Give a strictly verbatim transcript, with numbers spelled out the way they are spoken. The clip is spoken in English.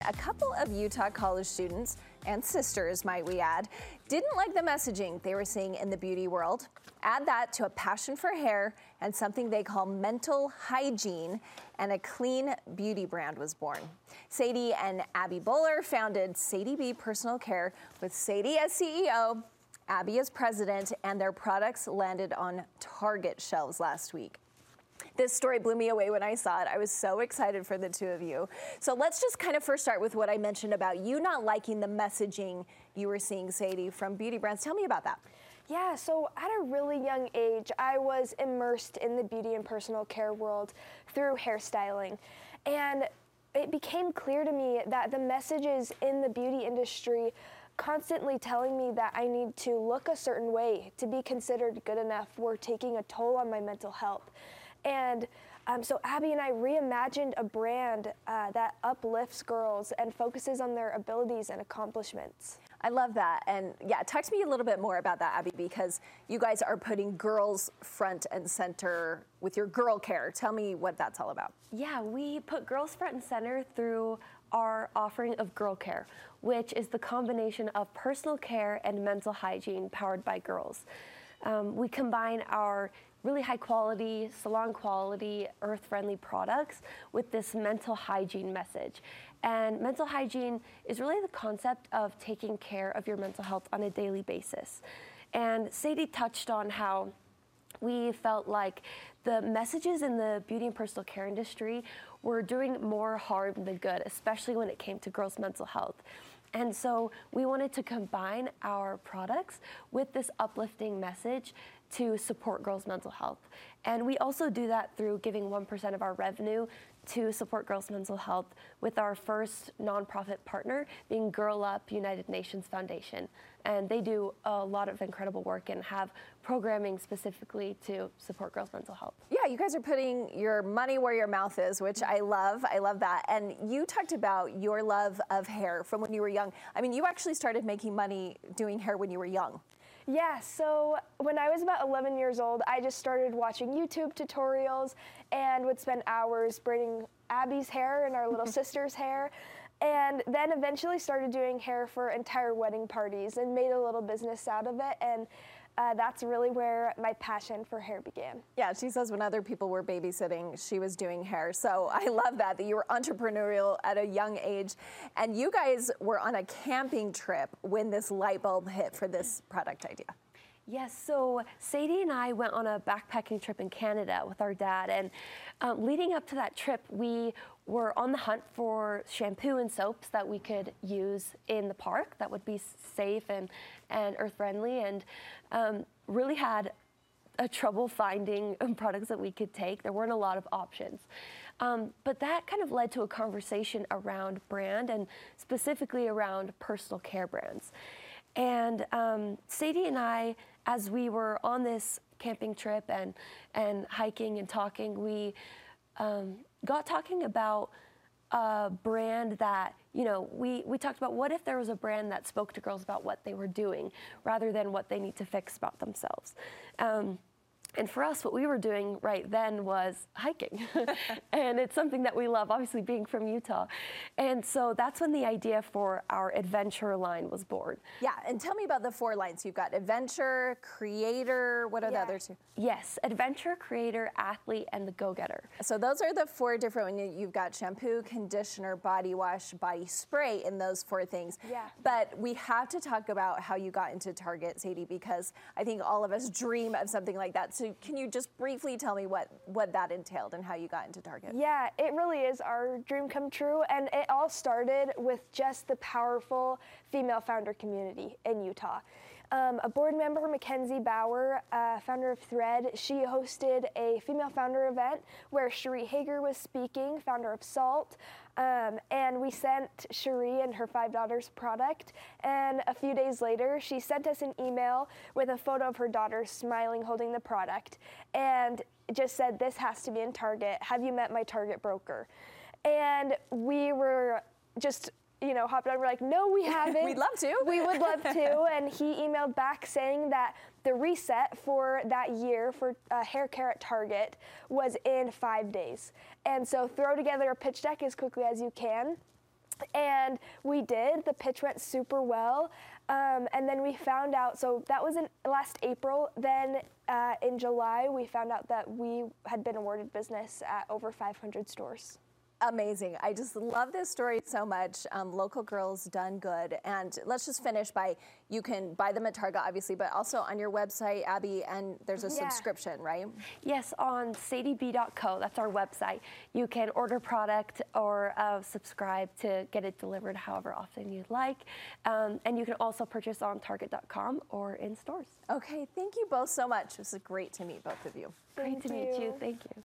a couple of Utah college students, and sisters might we add, didn't like the messaging they were seeing in the beauty world. Add that to a passion for hair and something they call mental hygiene, and a clean beauty brand was born. Sadie and Abby Bowler founded Sadie B Personal Care with Sadie as C E O, Abby as president, and their products landed on Target shelves last week. This story blew me away when I saw it. I was so excited for the two of you. So let's just kind of first start with what I mentioned about you not liking the messaging you were seeing, Sadie, from beauty brands. Tell me about that. Yeah, so at a really young age, I was immersed in the beauty and personal care world through hairstyling. And it became clear to me that the messages in the beauty industry constantly telling me that I need to look a certain way to be considered good enough were taking a toll on my mental health. And um, so Abby and I reimagined a brand uh, that uplifts girls and focuses on their abilities and accomplishments. I love that. And yeah, talk to me a little bit more about that, Abby, because you guys are putting girls front and center with your girl care. Tell me what that's all about. Yeah, we put girls front and center through our offering of girl care, which is the combination of personal care and mental hygiene powered by girls. Um, we combine our really high quality, salon quality, earth friendly products with this mental hygiene message. And mental hygiene is really the concept of taking care of your mental health on a daily basis. And Sadie touched on how we felt like the messages in the beauty and personal care industry were doing more harm than good, especially when it came to girls' mental health. And so we wanted to combine our products with this uplifting message to support girls' mental health. And we also do that through giving one percent of our revenue to support girls' mental health with our first nonprofit partner being Girl Up United Nations Foundation. And they do a lot of incredible work and have programming specifically to support girls' mental health. Yeah, you guys are putting your money where your mouth is, which I love. I love that. And you talked about your love of hair from when you were young. I mean, you actually started making money doing hair when you were young. Yeah, so when I was about eleven years old, I just started watching YouTube tutorials and would spend hours braiding Abby's hair and our little sister's hair. And then eventually started doing hair for entire wedding parties and made a little business out of it. And uh, that's really where my passion for hair began. Yeah, she says when other people were babysitting, she was doing hair. So I love that, that you were entrepreneurial at a young age. And you guys were on a camping trip when this light bulb hit for this product idea. Yes, so Sadie and I went on a backpacking trip in Canada with our dad, and um, leading up to that trip, we were on the hunt for shampoo and soaps that we could use in the park that would be safe and, and earth-friendly, and um, really had a trouble finding products that we could take. There weren't a lot of options. Um, but that kind of led to a conversation around brand, and specifically around personal care brands. And um, Sadie and I, as we were on this camping trip and, and hiking and talking, we um, got talking about a brand that, you know, we, we talked about what if there was a brand that spoke to girls about what they were doing rather than what they need to fix about themselves. Um, And for us, what we were doing right then was hiking. And it's something that we love, obviously being from Utah. And so that's when the idea for our adventure line was born. Yeah, and tell me about the four lines. You've got adventure, creator, what are yeah. the other two? Yes, adventure, creator, athlete, and the go-getter. So those are the four different, you've got shampoo, conditioner, body wash, body spray in those four things. Yeah. But we have to talk about how you got into Target, Sadie, because I think all of us dream of something like that. So can you just briefly tell me what, what that entailed and how you got into Target? Yeah, it really is our dream come true, and it all started with just the powerful female founder community in Utah. Um, a board member, Mackenzie Bauer, uh, founder of Thread, she hosted a female founder event where Cherie Hager was speaking, founder of Salt, um, and we sent Cherie and her five daughters product, and a few days later, she sent us an email with a photo of her daughter smiling, holding the product, and just said, "This has to be in Target. Have you met my Target broker?" And we were just you know, hopped on. We're like, no, we haven't. We'd love to. We would love to. And he emailed back saying that the reset for that year for uh, hair care at Target was in five days. And so throw together a pitch deck as quickly as you can. And we did. The pitch went super well. Um, and then we found out, so that was in last April. Then uh, in July, we found out that we had been awarded business at over five hundred stores. Amazing. I just love this story so much. Um, local girls done good. And let's just finish by, you can buy them at Target, obviously, but also on your website, Abby, and there's a Yeah. subscription, right? Yes, on sadie b dot co, that's our website. You can order product or uh, subscribe to get it delivered however often you'd like. Um, and you can also purchase on target dot com or in stores. Okay, thank you both so much. This is great to meet both of you. Great Thank to meet you. you. Thank you.